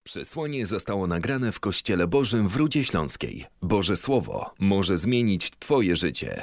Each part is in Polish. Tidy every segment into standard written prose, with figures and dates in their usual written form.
Przesłanie zostało nagrane w Kościele Bożym w Rudzie Śląskiej. Boże Słowo może zmienić Twoje życie.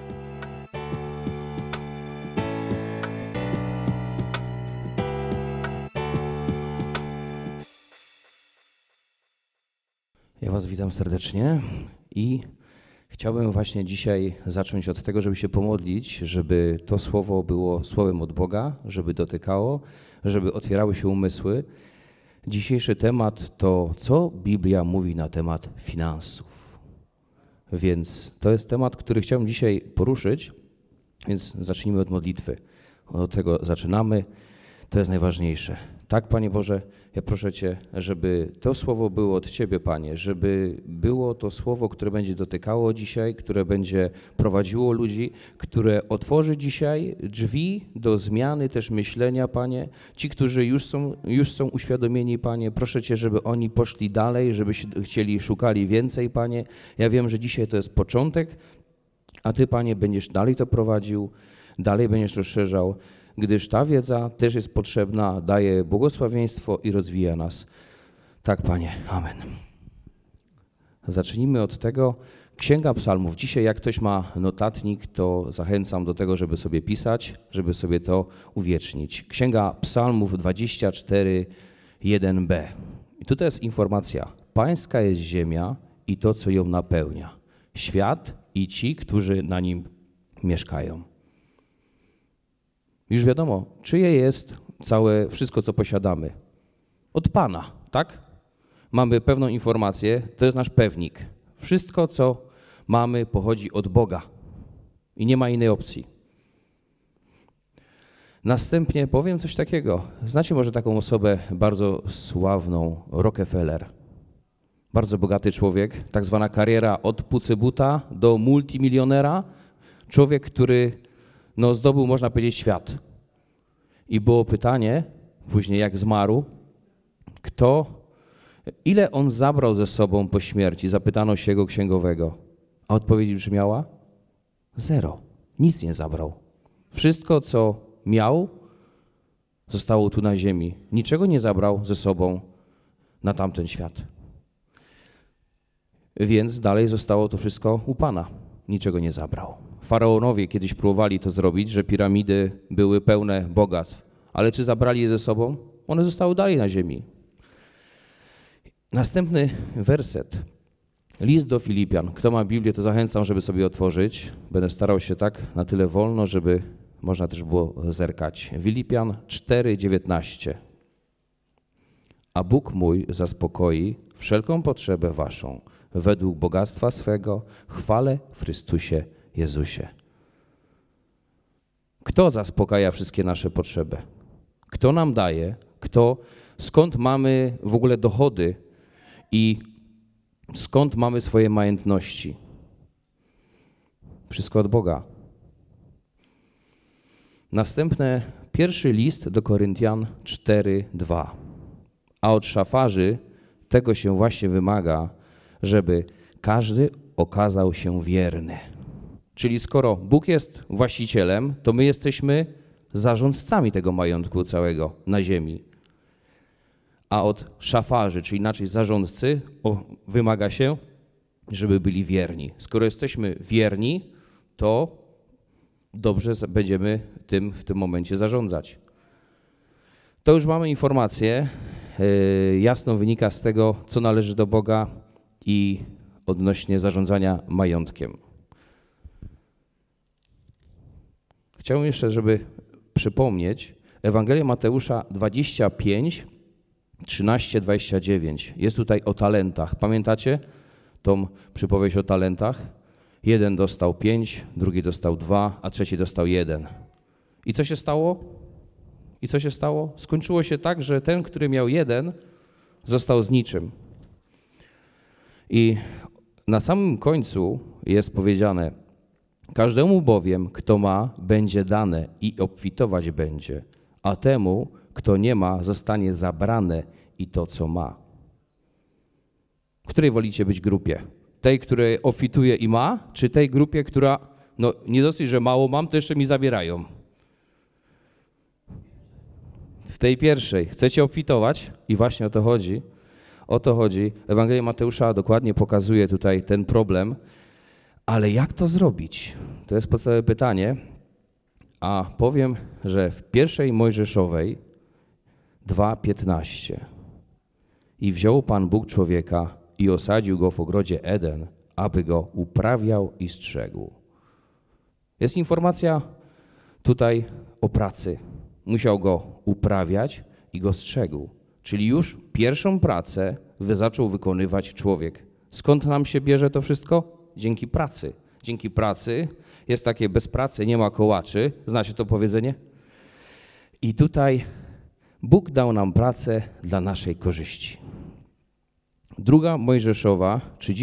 Ja Was witam serdecznie i chciałbym właśnie dzisiaj zacząć od tego, żeby się pomodlić, żeby to słowo było słowem od Boga, żeby dotykało, żeby otwierały się umysły. Dzisiejszy temat to, co Biblia mówi na temat finansów. Więc to jest temat, który chciałbym dzisiaj poruszyć, więc zacznijmy od modlitwy. Od tego zaczynamy, to jest najważniejsze. Tak, Panie Boże, ja proszę Cię, żeby to słowo było od Ciebie, Panie, żeby było to słowo, które będzie dotykało dzisiaj, które będzie prowadziło ludzi, które otworzy dzisiaj drzwi do zmiany też myślenia, Panie. Ci, którzy już są uświadomieni, Panie, proszę Cię, żeby oni poszli dalej, żeby chcieli, szukali więcej, Panie. Ja wiem, że dzisiaj to jest początek, a Ty, Panie, będziesz dalej to prowadził, dalej będziesz rozszerzał, gdyż ta wiedza też jest potrzebna, daje błogosławieństwo i rozwija nas. Tak, Panie. Amen. Zacznijmy od tego. Księga Psalmów. Dzisiaj jak ktoś ma notatnik, to zachęcam do tego, żeby sobie pisać, żeby sobie to uwiecznić. Księga Psalmów 24, 1b. I tutaj jest informacja. Pańska jest ziemia i to, co ją napełnia. Świat i ci, którzy na nim mieszkają. Już wiadomo, czyje jest wszystko, co posiadamy. Od Pana, tak? Mamy pewną informację, to jest nasz pewnik. Wszystko, co mamy, pochodzi od Boga i nie ma innej opcji. Następnie powiem coś takiego. Znacie może taką osobę bardzo sławną, Rockefeller. Bardzo bogaty człowiek, tak zwana kariera od pucybuta do multimilionera. Człowiek, który zdobył, można powiedzieć, świat. I było pytanie, później jak zmarł, ile on zabrał ze sobą po śmierci? Zapytano się jego księgowego. A odpowiedź brzmiała? 0. Nic nie zabrał. Wszystko, co miał, zostało tu na ziemi. Niczego nie zabrał ze sobą na tamten świat. Więc dalej zostało to wszystko u Pana. Niczego nie zabrał. Faraonowie kiedyś próbowali to zrobić, że piramidy były pełne bogactw. Ale czy zabrali je ze sobą? One zostały dalej na ziemi. Następny werset. List do Filipian. Kto ma Biblię, to zachęcam, żeby sobie otworzyć. Będę starał się tak na tyle wolno, żeby można też było zerkać. Filipian 4:19. A Bóg mój zaspokoi wszelką potrzebę waszą według bogactwa swego, chwale w Chrystusie Jezusie. Kto zaspokaja wszystkie nasze potrzeby? Kto nam daje? Skąd mamy w ogóle dochody i skąd mamy swoje majątności? Wszystko od Boga. Następne, pierwszy list do Koryntian 4:2. A od szafarzy tego się właśnie wymaga, żeby każdy okazał się wierny. Czyli skoro Bóg jest właścicielem, to my jesteśmy zarządcami tego majątku całego na ziemi. A od szafarzy, czyli inaczej zarządcy, wymaga się, żeby byli wierni. Skoro jesteśmy wierni, to dobrze będziemy w tym momencie zarządzać. To już mamy informację, jasno wynika z tego, co należy do Boga i odnośnie zarządzania majątkiem. Chciałbym jeszcze, żeby przypomnieć Ewangelię Mateusza 25, 13, 29. Jest tutaj o talentach. Pamiętacie tą przypowieść o talentach? Jeden dostał 5, drugi dostał 2, a trzeci dostał 1. I co się stało? Skończyło się tak, że ten, który miał 1, został z niczym. I na samym końcu jest powiedziane: każdemu bowiem, kto ma, będzie dane i obfitować będzie, a temu, kto nie ma, zostanie zabrane i to, co ma. W której wolicie być grupie? Tej, której obfituje i ma, czy tej grupie, która nie dosyć, że mało mam, to jeszcze mi zabierają? W tej pierwszej. Chcecie obfitować? I właśnie o to chodzi. O to chodzi. Ewangelia Mateusza dokładnie pokazuje tutaj ten problem, ale jak to zrobić? To jest podstawowe pytanie, a powiem, że w pierwszej Mojżeszowej 2:15 i wziął Pan Bóg człowieka i osadził go w ogrodzie Eden, aby go uprawiał i strzegł. Jest informacja tutaj o pracy. Musiał go uprawiać i go strzegł. Czyli już pierwszą pracę zaczął wykonywać człowiek. Skąd nam się bierze to wszystko? Dzięki pracy. Dzięki pracy jest takie, bez pracy nie ma kołaczy. Znacie to powiedzenie? I tutaj Bóg dał nam pracę dla naszej korzyści. Druga Mojżeszowa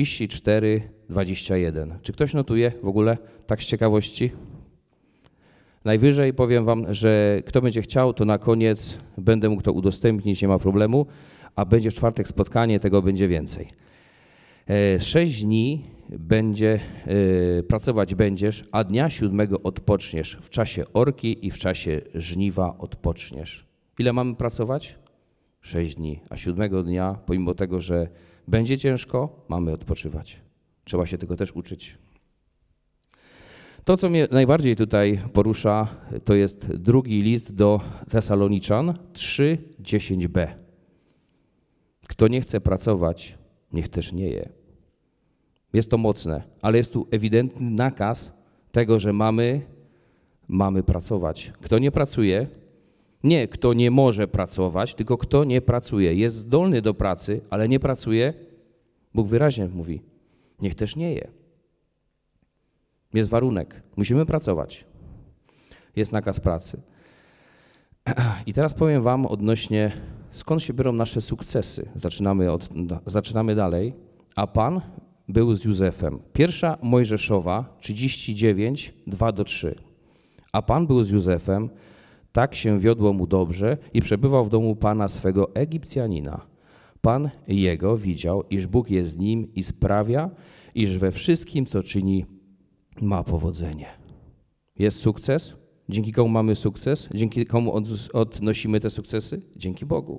34:21. Czy ktoś notuje w ogóle tak z ciekawości? Najwyżej powiem wam, że kto będzie chciał, to na koniec będę mógł to udostępnić, nie ma problemu, a będzie w czwartek spotkanie, tego będzie więcej. 6 dni pracować będziesz, a dnia 7 odpoczniesz. W czasie orki i w czasie żniwa odpoczniesz. Ile mamy pracować? 6 dni, a 7 dnia, pomimo tego, że będzie ciężko, mamy odpoczywać. Trzeba się tego też uczyć. To, co mnie najbardziej tutaj porusza, to jest drugi list do Tesaloniczan 3:10b. Kto nie chce pracować, niech też nie je. Jest to mocne, ale jest tu ewidentny nakaz tego, że mamy pracować. Kto nie pracuje, nie kto nie może pracować, tylko kto nie pracuje. Jest zdolny do pracy, ale nie pracuje, Bóg wyraźnie mówi, niech też nie je. Jest warunek. Musimy pracować. Jest nakaz pracy. I teraz powiem wam odnośnie, skąd się biorą nasze sukcesy. Zaczynamy dalej. A Pan był z Józefem. Pierwsza Mojżeszowa 39:2-3. A Pan był z Józefem, tak się wiodło mu dobrze i przebywał w domu Pana swego Egipcjanina. Pan jego widział, iż Bóg jest z nim i sprawia, iż we wszystkim, co czyni, ma powodzenie. Jest sukces? Dzięki komu mamy sukces? Dzięki komu odnosimy te sukcesy? Dzięki Bogu.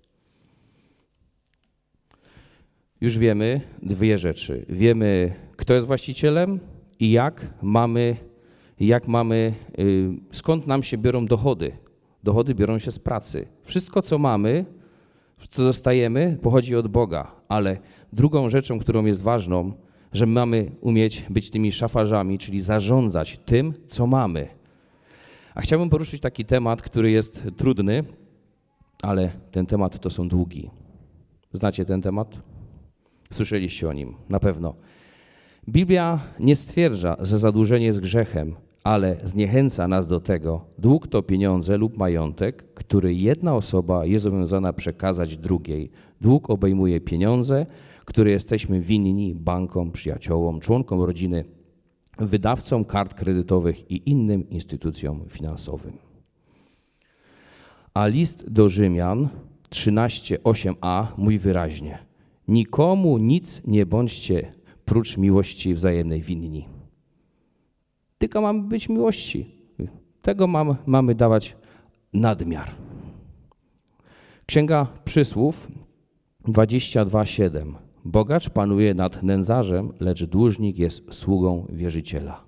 Już wiemy dwie rzeczy. Wiemy, kto jest właścicielem i skąd nam się biorą dochody. Dochody biorą się z pracy. Wszystko, co mamy, co dostajemy, pochodzi od Boga. Ale drugą rzeczą, którą jest ważną, że mamy umieć być tymi szafarzami, czyli zarządzać tym, co mamy. A chciałbym poruszyć taki temat, który jest trudny, ale ten temat to są długi. Znacie ten temat? Słyszeliście o nim, na pewno. Biblia nie stwierdza, że zadłużenie jest grzechem, ale zniechęca nas do tego. Dług to pieniądze lub majątek, który jedna osoba jest zobowiązana przekazać drugiej. Dług obejmuje pieniądze, które jesteśmy winni bankom, przyjaciołom, członkom rodziny, wydawcom kart kredytowych i innym instytucjom finansowym. A list do Rzymian 13:8a mówi wyraźnie: nikomu nic nie bądźcie prócz miłości wzajemnej winni. Tylko mamy być miłości. Tego mamy dawać nadmiar. Księga Przysłów 22:7. Bogacz panuje nad nędzarzem, lecz dłużnik jest sługą wierzyciela.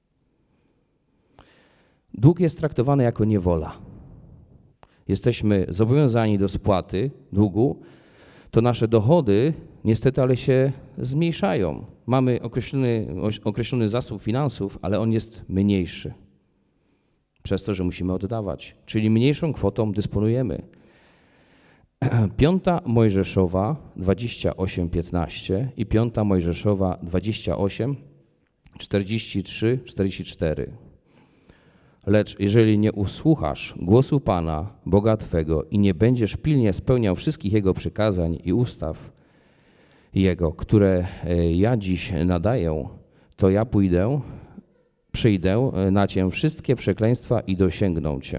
Dług jest traktowany jako niewola. Jesteśmy zobowiązani do spłaty długu, to nasze dochody niestety ale się zmniejszają. Mamy określony zasób finansów, ale on jest mniejszy. Przez to, że musimy oddawać, czyli mniejszą kwotą dysponujemy. 5 Mojżeszowa 28:15 i 5 Mojżeszowa 28:43-44. Lecz jeżeli nie usłuchasz głosu Pana, Boga Twego i nie będziesz pilnie spełniał wszystkich Jego przykazań i ustaw Jego, które ja dziś nadaję, to ja przyjdę na Cię wszystkie przekleństwa i dosięgną Cię.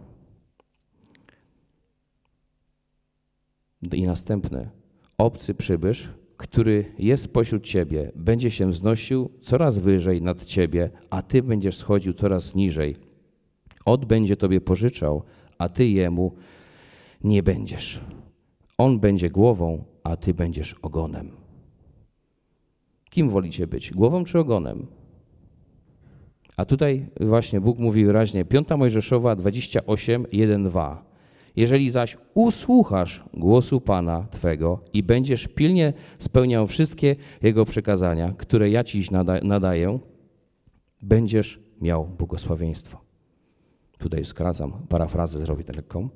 I następne. Obcy przybysz, który jest pośród Ciebie, będzie się wznosił coraz wyżej nad Ciebie, a Ty będziesz schodził coraz niżej. Będzie Tobie pożyczał, a Ty jemu nie będziesz. On będzie głową, a ty będziesz ogonem. Kim wolicie być? Głową czy ogonem? A tutaj właśnie Bóg mówi wyraźnie, 5 Mojżeszowa 28, 1, 2. Jeżeli zaś usłuchasz głosu Pana Twego i będziesz pilnie spełniał wszystkie Jego przykazania, które ja Ci nadaję, będziesz miał błogosławieństwo. Tutaj skracam, parafrazę zrobię lekką.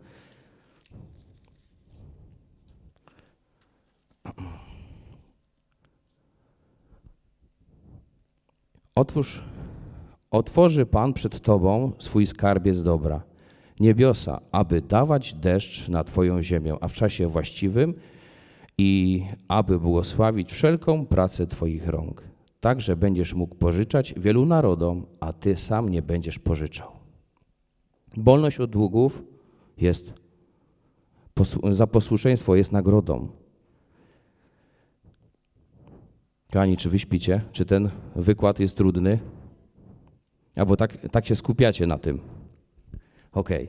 Otworzy Pan przed Tobą swój skarbiec dobra, niebiosa, aby dawać deszcz na Twoją ziemię, a w czasie właściwym i aby błogosławić wszelką pracę Twoich rąk. Także będziesz mógł pożyczać wielu narodom, a Ty sam nie będziesz pożyczał. Wolność od długów za posłuszeństwo jest nagrodą. Kochani, czy wy śpicie? Czy ten wykład jest trudny? Albo tak się skupiacie na tym. Okej.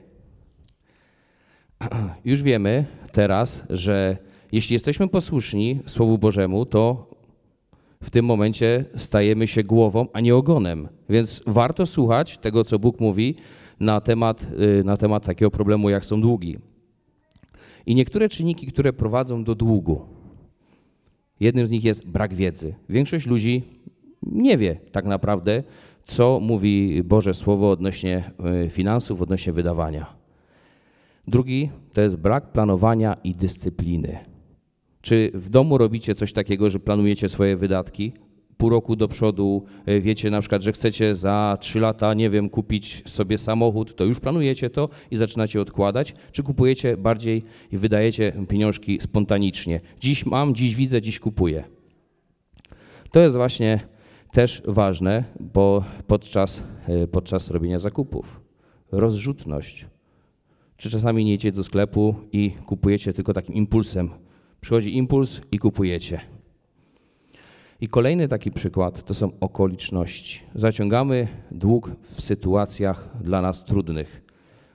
Już wiemy teraz, że jeśli jesteśmy posłuszni Słowu Bożemu, to w tym momencie stajemy się głową, a nie ogonem. Więc warto słuchać tego, co Bóg mówi na temat takiego problemu, jak są długi. I niektóre czynniki, które prowadzą do długu. Jednym z nich jest brak wiedzy. Większość ludzi nie wie tak naprawdę, co mówi Boże Słowo odnośnie finansów, odnośnie wydawania. Drugi to jest brak planowania i dyscypliny. Czy w domu robicie coś takiego, że planujecie swoje wydatki? Pół roku do przodu wiecie na przykład, że chcecie za 3 lata, nie wiem, kupić sobie samochód, to już planujecie to i zaczynacie odkładać? Czy kupujecie bardziej i wydajecie pieniążki spontanicznie? Dziś mam, dziś widzę, dziś kupuję. To jest właśnie też ważne, bo podczas robienia zakupów. Rozrzutność. Czy czasami nie idziecie do sklepu i kupujecie tylko takim impulsem? Przychodzi impuls i kupujecie. I kolejny taki przykład to są okoliczności. Zaciągamy dług w sytuacjach dla nas trudnych.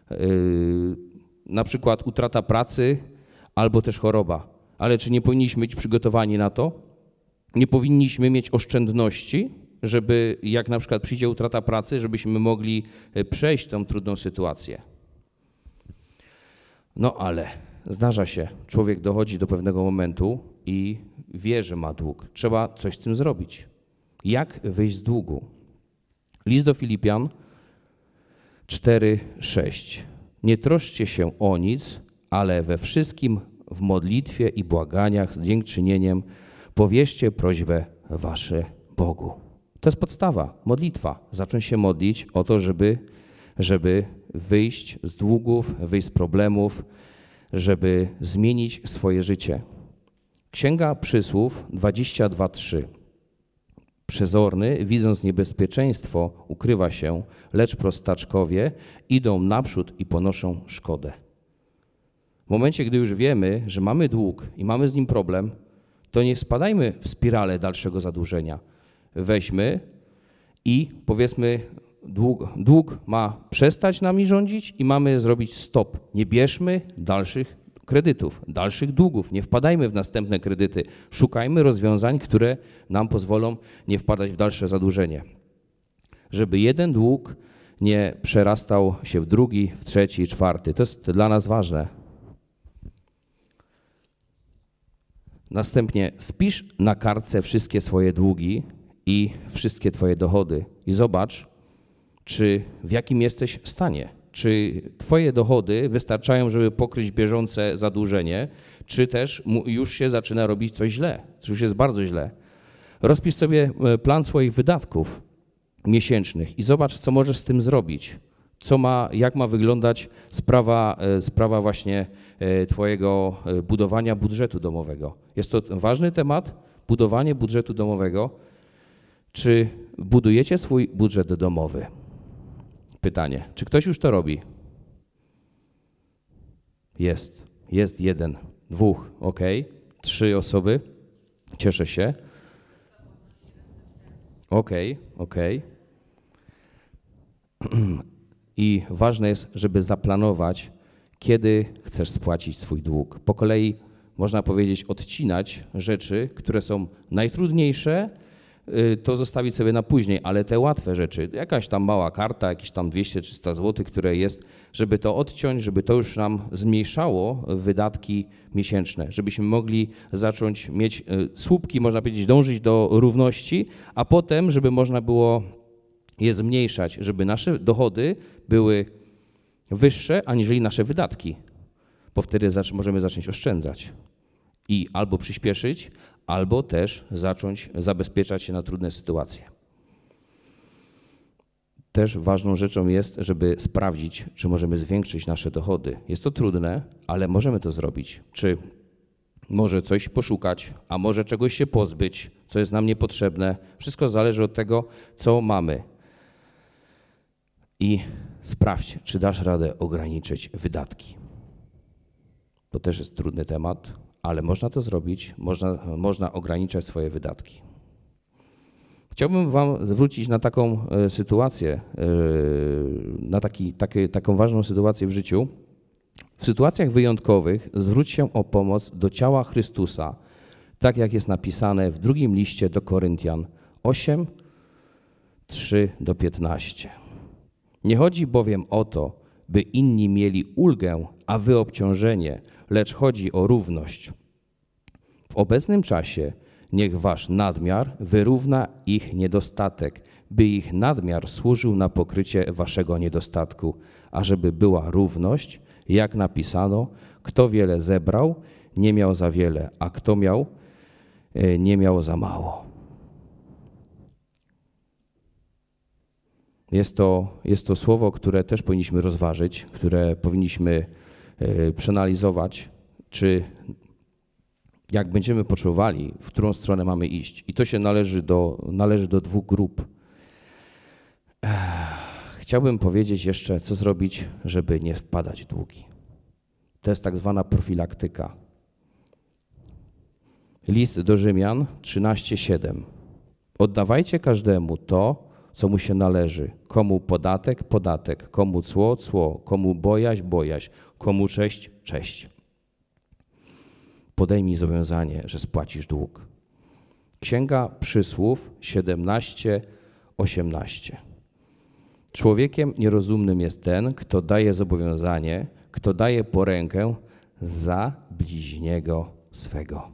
Na przykład utrata pracy albo też choroba. Ale czy nie powinniśmy być przygotowani na to? Nie powinniśmy mieć oszczędności, żeby jak na przykład przyjdzie utrata pracy, żebyśmy mogli przejść tą trudną sytuację. No ale zdarza się, człowiek dochodzi do pewnego momentu i wie, że ma dług. Trzeba coś z tym zrobić. Jak wyjść z długu? List do Filipian 4:6. Nie troszczcie się o nic, ale we wszystkim w modlitwie i błaganiach z dziękczynieniem powierzcie prośbę wasze Bogu. To jest podstawa, modlitwa. Zacząć się modlić o to, żeby wyjść z długów, wyjść z problemów, żeby zmienić swoje życie. Księga Przysłów 22:3. Przezorny, widząc niebezpieczeństwo, ukrywa się, lecz prostaczkowie idą naprzód i ponoszą szkodę. W momencie, gdy już wiemy, że mamy dług i mamy z nim problem, to nie spadajmy w spiralę dalszego zadłużenia. Weźmy i powiedzmy, dług ma przestać nami rządzić i mamy zrobić stop. Nie bierzmy dalszych kredytów, dalszych długów. Nie wpadajmy w następne kredyty. Szukajmy rozwiązań, które nam pozwolą nie wpadać w dalsze zadłużenie. Żeby jeden dług nie przerastał się w drugi, w trzeci i czwarty. To jest dla nas ważne. Następnie spisz na kartce wszystkie swoje długi i wszystkie twoje dochody i zobacz, w jakim jesteś stanie. Czy twoje dochody wystarczają, żeby pokryć bieżące zadłużenie, czy też już się zaczyna robić coś źle, już jest bardzo źle. Rozpisz sobie plan swoich wydatków miesięcznych i zobacz, co możesz z tym zrobić. Jak ma wyglądać sprawa właśnie twojego budowania budżetu domowego. Jest to ważny temat, budowanie budżetu domowego. Czy budujecie swój budżet domowy? Pytanie, czy ktoś już to robi? Jest 1, 2, ok, 3 osoby, cieszę się. Ok. I ważne jest, żeby zaplanować, kiedy chcesz spłacić swój dług. Po kolei można powiedzieć, odcinać rzeczy, które są najtrudniejsze, to zostawić sobie na później, ale te łatwe rzeczy, jakaś tam mała karta, jakieś tam 200-300 zł, które jest, żeby to odciąć, żeby to już nam zmniejszało wydatki miesięczne, żebyśmy mogli zacząć mieć słupki, można powiedzieć, dążyć do równości, a potem, żeby można było je zmniejszać, żeby nasze dochody były wyższe, aniżeli nasze wydatki, bo wtedy możemy zacząć oszczędzać i albo przyspieszyć, albo też zacząć zabezpieczać się na trudne sytuacje. Też ważną rzeczą jest, żeby sprawdzić, czy możemy zwiększyć nasze dochody. Jest to trudne, ale możemy to zrobić. Czy może coś poszukać, a może czegoś się pozbyć, co jest nam niepotrzebne. Wszystko zależy od tego, co mamy. I sprawdź, czy dasz radę ograniczyć wydatki. To też jest trudny temat, ale można to zrobić, można ograniczać swoje wydatki. Chciałbym wam zwrócić na taką sytuację, na taką ważną sytuację w życiu. W sytuacjach wyjątkowych zwróć się o pomoc do ciała Chrystusa, tak jak jest napisane w drugim liście do Koryntian 8, 3-15. Nie chodzi bowiem o to, by inni mieli ulgę, a wy obciążenie, lecz chodzi o równość. W obecnym czasie niech wasz nadmiar wyrówna ich niedostatek, by ich nadmiar służył na pokrycie waszego niedostatku, ażeby była równość, jak napisano, kto wiele zebrał, nie miał za wiele, a kto miał, nie miał za mało. Jest to słowo, które też powinniśmy rozważyć, które powinniśmy przeanalizować, czy jak będziemy poczuwali, w którą stronę mamy iść. I to się należy do dwóch grup. Chciałbym powiedzieć jeszcze, co zrobić, żeby nie wpadać w długi. To jest tak zwana profilaktyka. List do Rzymian 13:7. Oddawajcie każdemu to, co mu się należy. Komu podatek, podatek, komu cło, cło, komu bojaźń, bojaźń, komu cześć, cześć. Podejmij zobowiązanie, że spłacisz dług. Księga Przysłów 17:18. Człowiekiem nierozumnym jest ten, kto daje zobowiązanie, kto daje porękę za bliźniego swego.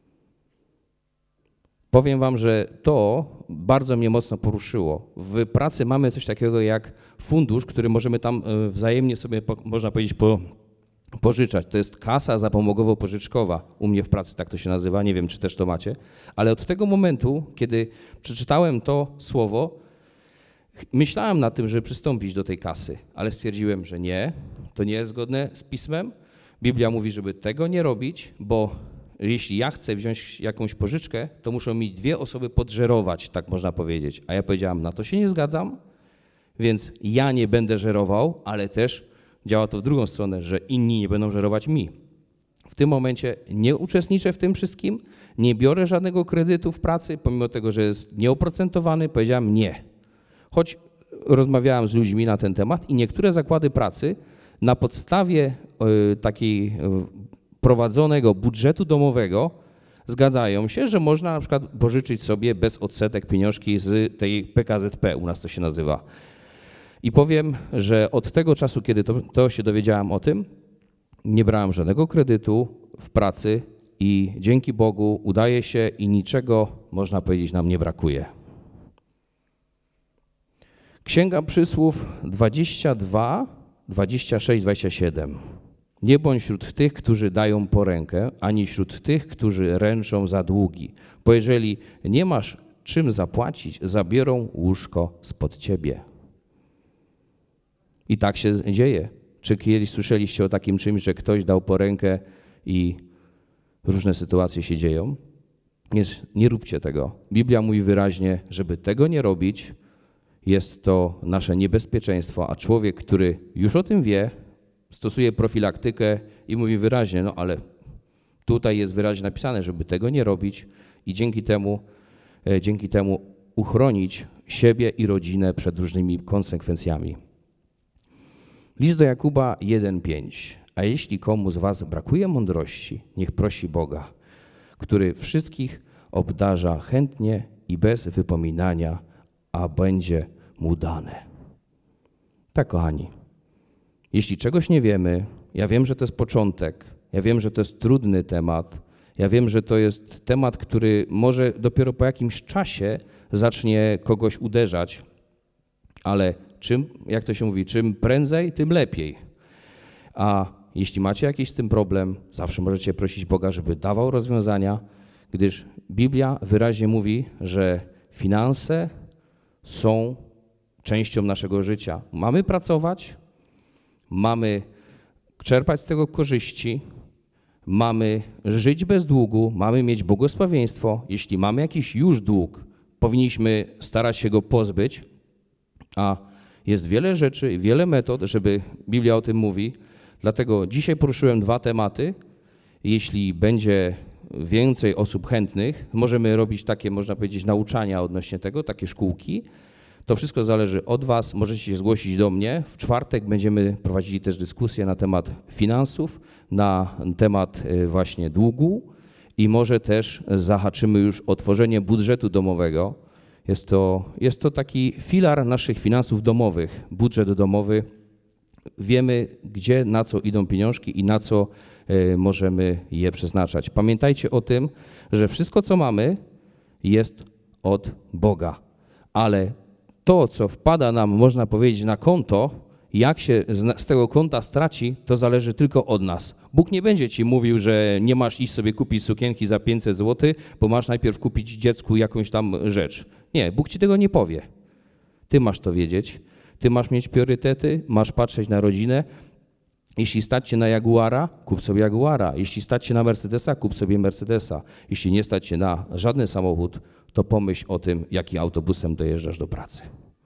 Powiem wam, że to bardzo mnie mocno poruszyło. W pracy mamy coś takiego jak fundusz, który możemy tam wzajemnie sobie, można powiedzieć, pożyczać. To jest kasa zapomogowo-pożyczkowa. U mnie w pracy tak to się nazywa, nie wiem, czy też to macie. Ale od tego momentu, kiedy przeczytałem to słowo, myślałem nad tym, żeby przystąpić do tej kasy, ale stwierdziłem, że nie, to nie jest zgodne z Pismem. Biblia mówi, żeby tego nie robić, bo jeśli ja chcę wziąć jakąś pożyczkę, to muszą mi dwie osoby podżerować, tak można powiedzieć. A ja powiedziałem, na to się nie zgadzam, więc ja nie będę żerował, ale też działa to w drugą stronę, że inni nie będą żerować mi. W tym momencie nie uczestniczę w tym wszystkim, nie biorę żadnego kredytu w pracy, pomimo tego, że jest nieoprocentowany, powiedziałem nie. Choć rozmawiałem z ludźmi na ten temat i niektóre zakłady pracy na podstawie takiej prowadzonego budżetu domowego zgadzają się, że można na przykład pożyczyć sobie bez odsetek pieniążki z tej PKZP, u nas to się nazywa. I powiem, że od tego czasu, kiedy to się dowiedziałem o tym, nie brałem żadnego kredytu w pracy i dzięki Bogu udaje się i niczego, można powiedzieć, nam nie brakuje. Księga Przysłów 22, 26, 27. Nie bądź wśród tych, którzy dają porękę, ani wśród tych, którzy ręczą za długi, bo jeżeli nie masz czym zapłacić, zabiorą łóżko spod ciebie. I tak się dzieje. Czy kiedyś słyszeliście o takim czymś, że ktoś dał porękę i różne sytuacje się dzieją? Nie róbcie tego. Biblia mówi wyraźnie, żeby tego nie robić, jest to nasze niebezpieczeństwo, a człowiek, który już o tym wie, stosuje profilaktykę i mówi wyraźnie, no ale tutaj jest wyraźnie napisane, żeby tego nie robić i dzięki temu uchronić siebie i rodzinę przed różnymi konsekwencjami. List do Jakuba 1:5. A jeśli komu z was brakuje mądrości, niech prosi Boga, który wszystkich obdarza chętnie i bez wypominania, a będzie mu dane. Tak, kochani, jeśli czegoś nie wiemy, ja wiem, że to jest początek, ja wiem, że to jest trudny temat, ja wiem, że to jest temat, który może dopiero po jakimś czasie zacznie kogoś uderzać, ale jak to się mówi, czym prędzej, tym lepiej. A jeśli macie jakiś z tym problem, zawsze możecie prosić Boga, żeby dawał rozwiązania, gdyż Biblia wyraźnie mówi, że finanse są częścią naszego życia. Mamy pracować, mamy czerpać z tego korzyści, mamy żyć bez długu, mamy mieć błogosławieństwo. Jeśli mamy jakiś już dług, powinniśmy starać się go pozbyć, a jest wiele rzeczy, wiele metod, żeby Biblia o tym mówi. Dlatego dzisiaj poruszyłem 2 tematy. Jeśli będzie więcej osób chętnych, możemy robić takie, można powiedzieć, nauczania odnośnie tego, takie szkółki. To wszystko zależy od was, możecie się zgłosić do mnie. W czwartek będziemy prowadzili też dyskusję na temat finansów, na temat właśnie długu i może też zahaczymy już o tworzenie budżetu domowego. Jest to taki filar naszych finansów domowych, budżet domowy. Wiemy, gdzie, na co idą pieniążki i na co możemy je przeznaczać. Pamiętajcie o tym, że wszystko, co mamy, jest od Boga, ale to, co wpada nam, można powiedzieć, na konto, jak się z tego konta straci, to zależy tylko od nas. Bóg nie będzie ci mówił, że nie masz iść sobie kupić sukienki za 500 zł, bo masz najpierw kupić dziecku jakąś tam rzecz. Nie, Bóg ci tego nie powie. Ty masz to wiedzieć. Ty masz mieć priorytety, masz patrzeć na rodzinę. Jeśli stać cię na Jaguara, kup sobie Jaguara. Jeśli stać cię na Mercedesa, kup sobie Mercedesa. Jeśli nie stać cię na żaden samochód, to pomyśl o tym, jakim autobusem dojeżdżasz do pracy.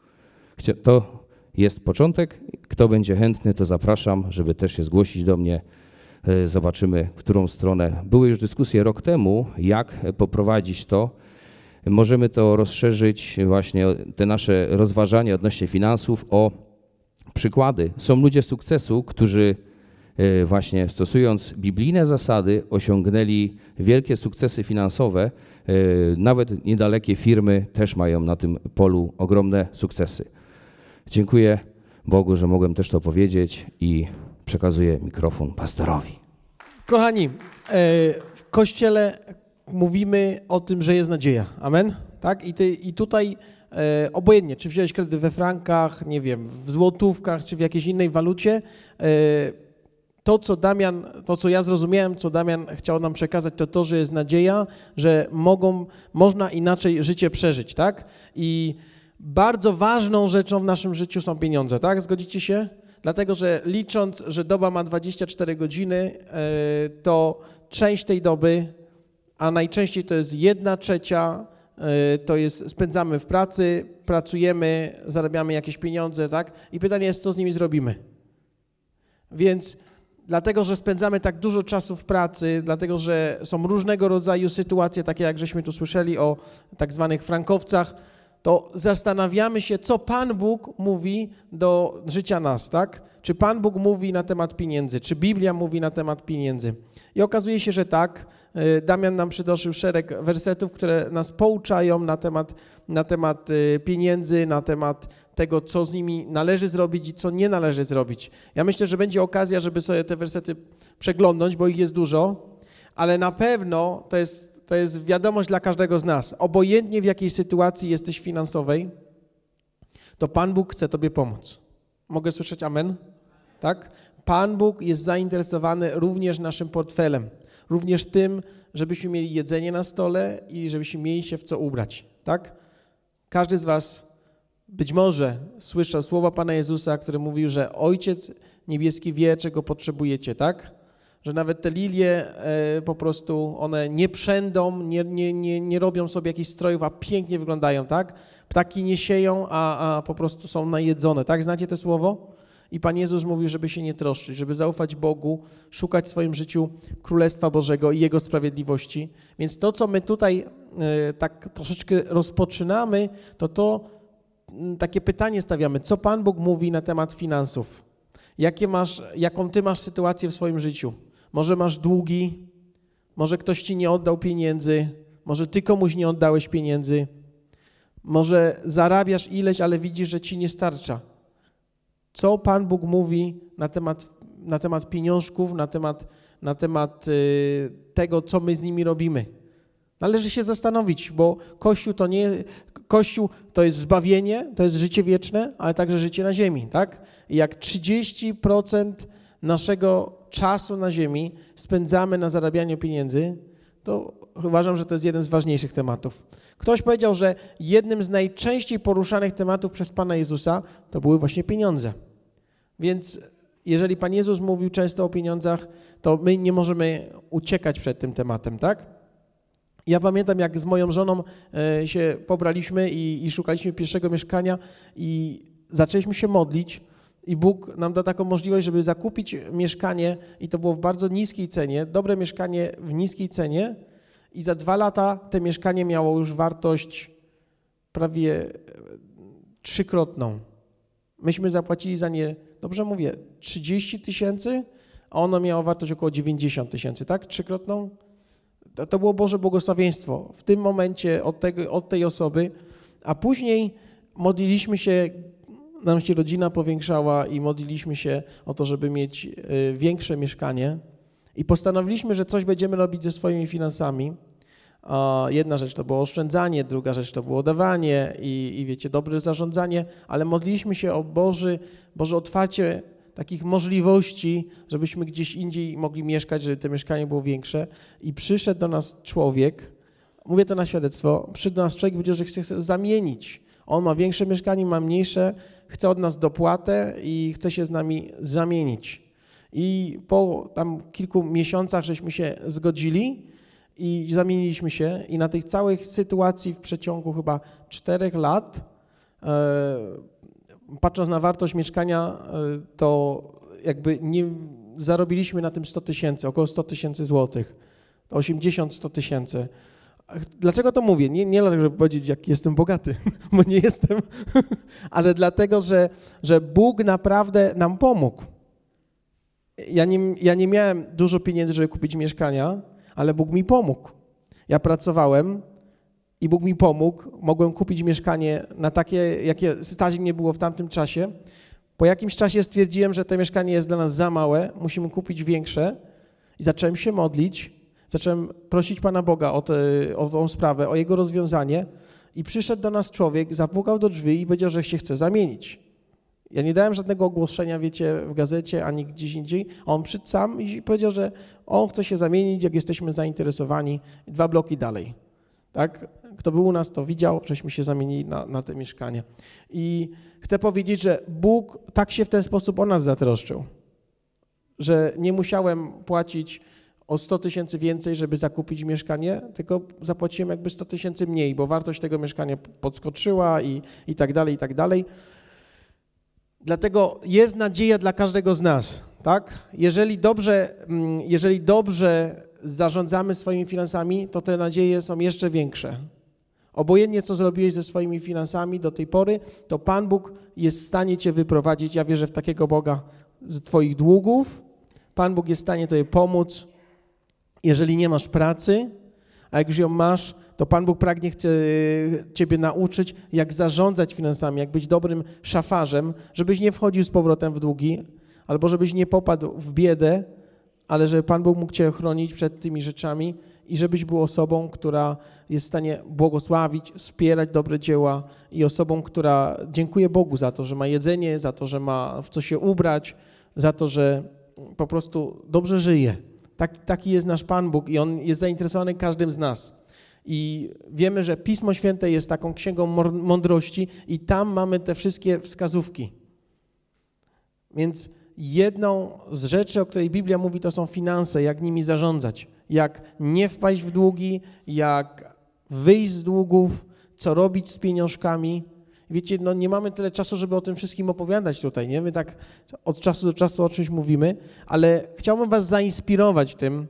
To jest początek. Kto będzie chętny, to zapraszam, żeby też się zgłosić do mnie. Zobaczymy, w którą stronę. Były już dyskusje rok temu, jak poprowadzić to. Możemy to rozszerzyć, właśnie te nasze rozważania odnośnie finansów o przykłady. Są ludzie sukcesu, którzy właśnie stosując biblijne zasady osiągnęli wielkie sukcesy finansowe. Nawet niedalekie firmy też mają na tym polu ogromne sukcesy. Dziękuję Bogu, że mogłem też to powiedzieć i przekazuję mikrofon pastorowi. Kochani, w Kościele mówimy o tym, że jest nadzieja. Amen? Tak? I tutaj obojętnie, czy wziąłeś kredyt we frankach, nie wiem, w złotówkach, czy w jakiejś innej walucie, to co ja zrozumiałem, co Damian chciał nam przekazać, to, że jest nadzieja, że można inaczej życie przeżyć, tak? I bardzo ważną rzeczą w naszym życiu są pieniądze, tak? Zgodzicie się? Dlatego, że licząc, że doba ma 24 godziny, to część tej doby, a najczęściej to jest 1/3, to jest spędzamy w pracy, pracujemy, zarabiamy jakieś pieniądze, tak? I pytanie jest, co z nimi zrobimy? Więc dlatego, że spędzamy tak dużo czasu w pracy, dlatego, że są różnego rodzaju sytuacje, takie jak żeśmy tu słyszeli o tak zwanych frankowcach, to zastanawiamy się, co Pan Bóg mówi do życia nas, tak? Czy Pan Bóg mówi na temat pieniędzy, czy Biblia mówi na temat pieniędzy. I okazuje się, że tak. Damian nam przytoczył szereg wersetów, które nas pouczają na temat pieniędzy, na temat tego, co z nimi należy zrobić i co nie należy zrobić. Ja myślę, że będzie okazja, żeby sobie te wersety przeglądnąć, bo ich jest dużo, ale na pewno to jest wiadomość dla każdego z nas. Obojętnie w jakiej sytuacji jesteś finansowej, to Pan Bóg chce tobie pomóc. Mogę słyszeć amen? Tak? Pan Bóg jest zainteresowany również naszym portfelem, również tym, żebyśmy mieli jedzenie na stole i żebyśmy mieli się w co ubrać. Tak? Każdy z was być może słyszał słowa Pana Jezusa, który mówił, że Ojciec Niebieski wie, czego potrzebujecie, tak? Że nawet te lilie po prostu one nie przędą, nie robią sobie jakichś strojów, a pięknie wyglądają, tak? Ptaki nie sieją, a po prostu są najedzone, tak? Znacie to słowo? I Pan Jezus mówił, żeby się nie troszczyć, żeby zaufać Bogu, szukać w swoim życiu Królestwa Bożego i Jego sprawiedliwości. Więc to, co my tutaj tak troszeczkę rozpoczynamy, to takie pytanie stawiamy, co Pan Bóg mówi na temat finansów. Jaką ty masz sytuację w swoim życiu? Może masz długi, może ktoś ci nie oddał pieniędzy, może ty komuś nie oddałeś pieniędzy, może zarabiasz ileś, ale widzisz, że ci nie starcza. Co Pan Bóg mówi na temat pieniążków, na temat tego, co my z nimi robimy? Należy się zastanowić, bo Kościół to jest zbawienie, to jest życie wieczne, ale także życie na ziemi, tak? I jak 30% naszego czasu na ziemi spędzamy na zarabianiu pieniędzy, to uważam, że to jest jeden z ważniejszych tematów. Ktoś powiedział, że jednym z najczęściej poruszanych tematów przez Pana Jezusa to były właśnie pieniądze. Więc jeżeli Pan Jezus mówił często o pieniądzach, to my nie możemy uciekać przed tym tematem, tak? Ja pamiętam, jak z moją żoną się pobraliśmy i szukaliśmy pierwszego mieszkania i zaczęliśmy się modlić i Bóg nam dał taką możliwość, żeby zakupić mieszkanie i to było w bardzo niskiej cenie, dobre mieszkanie w niskiej cenie i za 2 lata to mieszkanie miało już wartość prawie 3-krotną. Myśmy zapłacili za nie, dobrze mówię, 30 000, a ono miało wartość około 90 000, tak? 3-krotną. To było Boże błogosławieństwo w tym momencie od tej osoby, a później modliliśmy się, nam się rodzina powiększała i modliliśmy się o to, żeby mieć większe mieszkanie i postanowiliśmy, że coś będziemy robić ze swoimi finansami. Jedna rzecz to było oszczędzanie, druga rzecz to było dawanie i wiecie, dobre zarządzanie, ale modliliśmy się o Boże otwarcie takich możliwości, żebyśmy gdzieś indziej mogli mieszkać, żeby to mieszkanie było większe. I przyszedł do nas człowiek, mówię to na świadectwo, przyszedł do nas człowiek i powiedział, że chce zamienić. On ma większe mieszkanie, ma mniejsze, chce od nas dopłatę i chce się z nami zamienić. I po tam kilku miesiącach żeśmy się zgodzili i zamieniliśmy się i na tej całej sytuacji w przeciągu chyba 4 lat patrząc na wartość mieszkania, to jakby nie zarobiliśmy na tym 100 000, około 100 000 złotych, 80-100 000. Dlaczego to mówię? Nie dlatego, żeby powiedzieć, jak jestem bogaty, bo nie jestem, ale dlatego, że Bóg naprawdę nam pomógł. Ja nie miałem dużo pieniędzy, żeby kupić mieszkania, ale Bóg mi pomógł. Ja pracowałem i Bóg mi pomógł. Mogłem kupić mieszkanie na takie, jakie stać nie było w tamtym czasie. Po jakimś czasie stwierdziłem, że to mieszkanie jest dla nas za małe, musimy kupić większe i zacząłem się modlić. Zacząłem prosić Pana Boga o tą sprawę, o Jego rozwiązanie i przyszedł do nas człowiek, zapukał do drzwi i powiedział, że się chce zamienić. Ja nie dałem żadnego ogłoszenia, wiecie, w gazecie ani gdzieś indziej. On przyszedł sam i powiedział, że on chce się zamienić, jak jesteśmy zainteresowani, 2 bloki dalej. Tak? Kto był u nas, to widział, żeśmy się zamienili na te mieszkanie. I chcę powiedzieć, że Bóg tak się w ten sposób o nas zatroszczył, że nie musiałem płacić o 100 000 więcej, żeby zakupić mieszkanie, tylko zapłaciłem jakby 100 000 mniej, bo wartość tego mieszkania podskoczyła i tak dalej, i tak dalej. Dlatego jest nadzieja dla każdego z nas, tak? Jeżeli dobrze zarządzamy swoimi finansami, to te nadzieje są jeszcze większe. Obojętnie, co zrobiłeś ze swoimi finansami do tej pory, to Pan Bóg jest w stanie cię wyprowadzić. Ja wierzę w takiego Boga z twoich długów. Pan Bóg jest w stanie tobie pomóc, jeżeli nie masz pracy, a jak już ją masz, to Pan Bóg pragnie ciebie nauczyć, jak zarządzać finansami, jak być dobrym szafarzem, żebyś nie wchodził z powrotem w długi, albo żebyś nie popadł w biedę, ale żeby Pan Bóg mógł cię chronić przed tymi rzeczami i żebyś był osobą, która jest w stanie błogosławić, wspierać dobre dzieła i osobą, która dziękuję Bogu za to, że ma jedzenie, za to, że ma w co się ubrać, za to, że po prostu dobrze żyje. Taki jest nasz Pan Bóg i On jest zainteresowany każdym z nas. I wiemy, że Pismo Święte jest taką księgą mądrości i tam mamy te wszystkie wskazówki. Więc jedną z rzeczy, o której Biblia mówi, to są finanse, jak nimi zarządzać, jak nie wpaść w długi, jak wyjść z długów, co robić z pieniążkami. Wiecie, no nie mamy tyle czasu, żeby o tym wszystkim opowiadać tutaj, nie? My tak od czasu do czasu o czymś mówimy, ale chciałbym was zainspirować tym,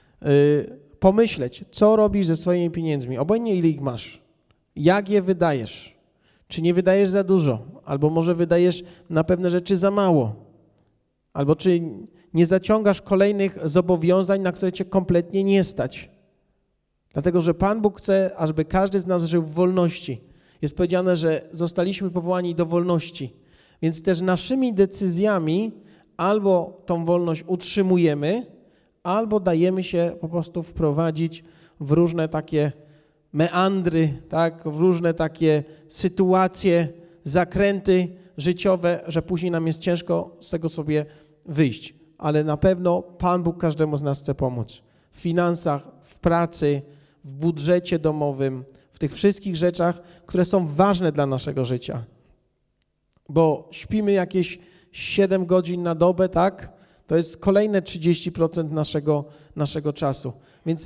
pomyśleć, co robisz ze swoimi pieniędzmi, obojętnie ile ich masz, jak je wydajesz, czy nie wydajesz za dużo, albo może wydajesz na pewne rzeczy za mało. Albo czy nie zaciągasz kolejnych zobowiązań, na które cię kompletnie nie stać. Dlatego, że Pan Bóg chce, ażeby każdy z nas żył w wolności. Jest powiedziane, że zostaliśmy powołani do wolności. Więc też naszymi decyzjami albo tą wolność utrzymujemy, albo dajemy się po prostu wprowadzić w różne takie meandry, tak, w różne takie sytuacje, zakręty życiowe, że później nam jest ciężko z tego sobie wyjść. Ale na pewno Pan Bóg każdemu z nas chce pomóc. W finansach, w pracy, w budżecie domowym, w tych wszystkich rzeczach, które są ważne dla naszego życia. Bo śpimy jakieś 7 godzin na dobę, tak? To jest kolejne 30% naszego czasu. Więc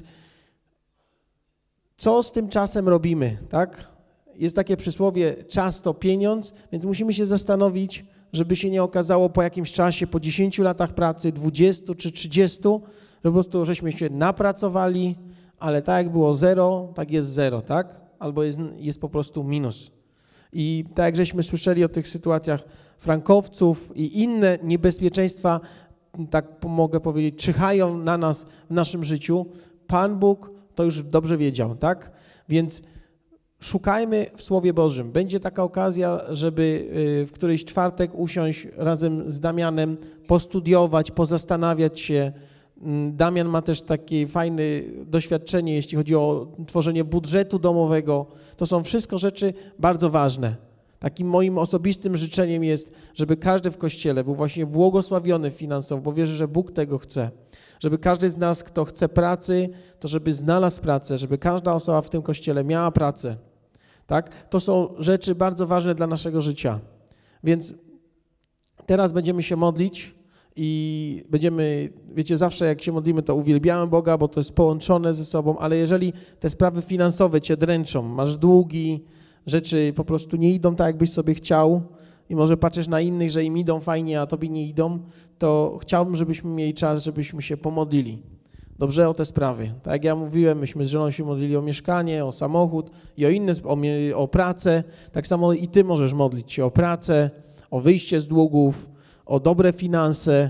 co z tym czasem robimy, tak? Jest takie przysłowie, czas to pieniądz, więc musimy się zastanowić, żeby się nie okazało po jakimś czasie, po 10 latach pracy, 20 czy 30, że po prostu żeśmy się napracowali, ale tak jak było 0, tak jest 0, tak? Albo jest po prostu minus. I tak jak żeśmy słyszeli o tych sytuacjach frankowców i inne niebezpieczeństwa, tak mogę powiedzieć, czyhają na nas w naszym życiu, Pan Bóg to już dobrze wiedział, tak? Więc szukajmy w Słowie Bożym. Będzie taka okazja, żeby w któryś czwartek usiąść razem z Damianem, postudiować, pozastanawiać się. Damian ma też takie fajne doświadczenie, jeśli chodzi o tworzenie budżetu domowego. To są wszystko rzeczy bardzo ważne. Takim moim osobistym życzeniem jest, żeby każdy w Kościele był właśnie błogosławiony finansowo, bo wierzę, że Bóg tego chce. Żeby każdy z nas, kto chce pracy, to żeby znalazł pracę, żeby każda osoba w tym Kościele miała pracę. Tak? To są rzeczy bardzo ważne dla naszego życia. Więc teraz będziemy się modlić i będziemy, wiecie, zawsze jak się modlimy, to uwielbiamy Boga, bo to jest połączone ze sobą, ale jeżeli te sprawy finansowe cię dręczą, masz długi, rzeczy po prostu nie idą tak, jakbyś sobie chciał i może patrzysz na innych, że im idą fajnie, a tobie nie idą, to chciałbym, żebyśmy mieli czas, żebyśmy się pomodlili. Dobrze o te sprawy. Tak jak ja mówiłem, myśmy z żoną się modlili o mieszkanie, o samochód i o inne, o pracę. Tak samo i ty możesz modlić się o pracę, o wyjście z długów, o dobre finanse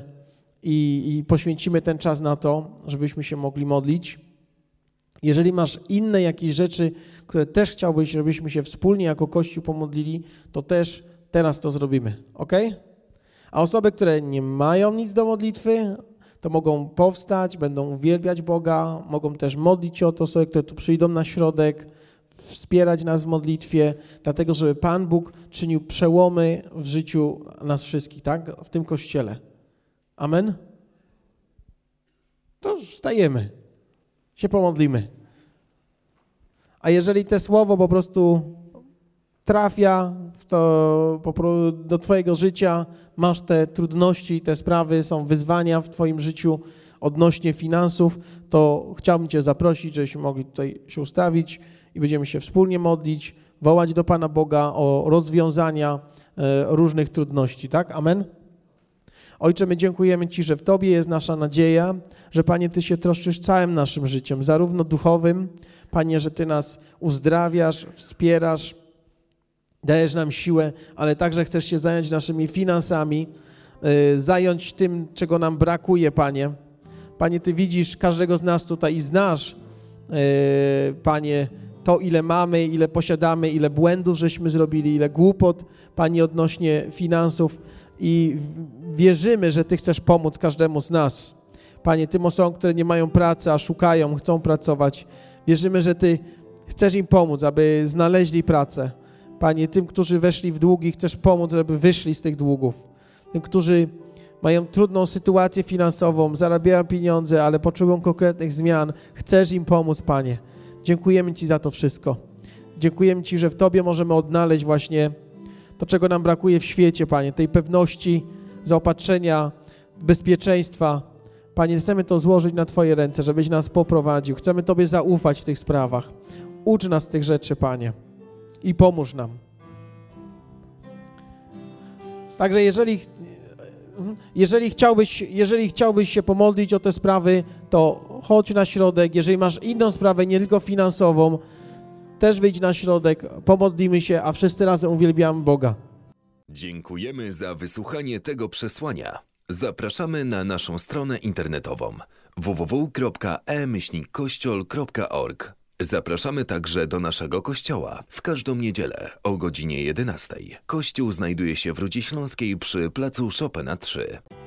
i poświęcimy ten czas na to, żebyśmy się mogli modlić. Jeżeli masz inne jakieś rzeczy, które też chciałbyś, żebyśmy się wspólnie jako Kościół pomodlili, to też teraz to zrobimy, ok? A osoby, które nie mają nic do modlitwy, to mogą powstać, będą uwielbiać Boga, mogą też modlić się o to osoby, które tu przyjdą na środek, wspierać nas w modlitwie, dlatego żeby Pan Bóg czynił przełomy w życiu nas wszystkich, tak? W tym Kościele. Amen? To wstajemy, się pomodlimy. A jeżeli te słowo po prostu trafia do twojego życia, masz te trudności, te sprawy, są wyzwania w twoim życiu odnośnie finansów, to chciałbym cię zaprosić, żebyśmy mogli tutaj się ustawić i będziemy się wspólnie modlić, wołać do Pana Boga o rozwiązania różnych trudności, tak? Amen? Ojcze, my dziękujemy Ci, że w Tobie jest nasza nadzieja, że Panie, Ty się troszczysz całym naszym życiem, zarówno duchowym, Panie, że Ty nas uzdrawiasz, wspierasz, dajesz nam siłę, ale także chcesz się zająć naszymi finansami, zająć tym, czego nam brakuje, Panie. Panie, Ty widzisz każdego z nas tutaj i znasz, Panie, to ile mamy, ile posiadamy, ile błędów żeśmy zrobili, ile głupot, Panie, odnośnie finansów i wierzymy, że Ty chcesz pomóc każdemu z nas. Panie, tym osobom, które nie mają pracy, a szukają, chcą pracować, wierzymy, że Ty chcesz im pomóc, aby znaleźli pracę. Panie, tym, którzy weszli w długi, chcesz pomóc, żeby wyszli z tych długów. Tym, którzy mają trudną sytuację finansową, zarabiają pieniądze, ale potrzebują konkretnych zmian, chcesz im pomóc, Panie. Dziękujemy Ci za to wszystko. Dziękujemy Ci, że w Tobie możemy odnaleźć właśnie to, czego nam brakuje w świecie, Panie, tej pewności, zaopatrzenia, bezpieczeństwa. Panie, chcemy to złożyć na Twoje ręce, żebyś nas poprowadził. Chcemy Tobie zaufać w tych sprawach. Ucz nas tych rzeczy, Panie, i pomóż nam. Także jeżeli chciałbyś się pomodlić o te sprawy, to chodź na środek. Jeżeli masz inną sprawę, nie tylko finansową, też wyjdź na środek, pomodlimy się, a wszyscy razem uwielbiamy Boga. Dziękujemy za wysłuchanie tego przesłania. Zapraszamy na naszą stronę internetową www.e-kościol.org. Zapraszamy także do naszego kościoła w każdą niedzielę o godzinie 11. Kościół znajduje się w Rudzie Śląskiej przy placu Chopina 3.